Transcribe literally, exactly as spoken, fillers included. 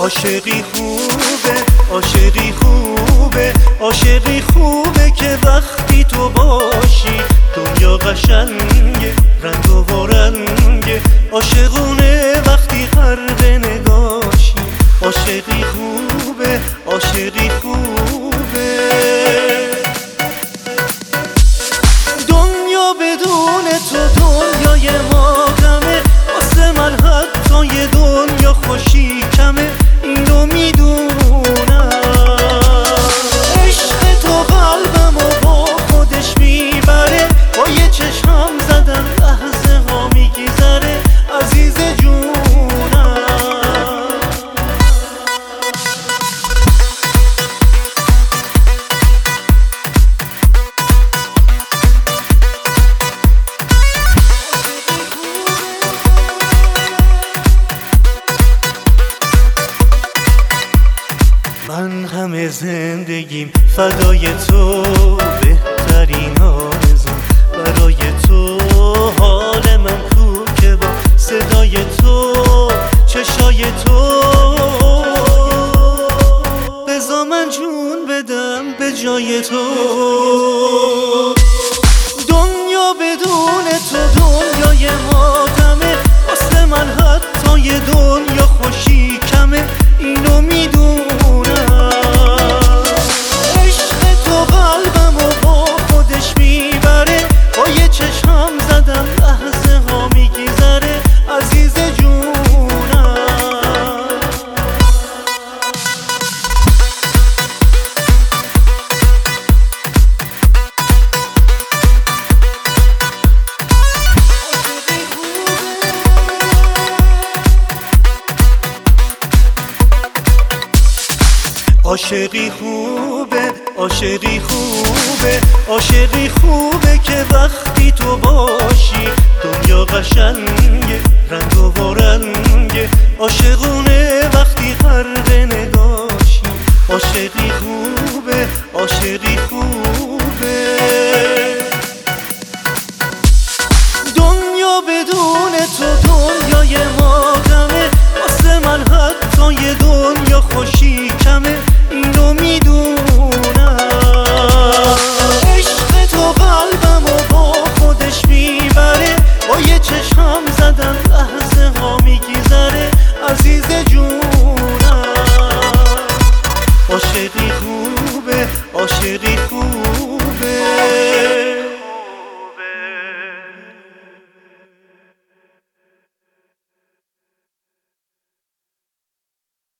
عاشقی خوبه، عاشقی خوبه، عاشقی خوبه که وقتی تو باشی دنیا قشنگه، رنگ و رنگه. عاشقونه وقتی غرق نگاشی. عاشقی خوبه، عاشقی خوبه. دنیا بدون تو دنیای ما غمه، واسه من حتی یه دنیا خوشی کمه. اینو میدونم عشق تو قلبمو با خودش میبره، با یه چشم زدن لحظه ها میگذره. عزیز جونم من همه زندگیم فدای تو، بهترین آرزوم برای تو. حال من کو که با صدای تو، چشای تو. بذار من جون بدم به جای تو. دنیا بدون تو دنیای ماتمه، واسه من حتی یه دنیا خوشی کمه. اینو میدونم عشق تو قلبمو با خودش میبره، با یه چشم زدم لحظه ها میگذره. عزیز جونم عاشقی خوبه، عاشقی خوبه، عاشقی خوبه که وقتی تو باشی دنیا قشنگه، رنگ و رنگه. عاشقون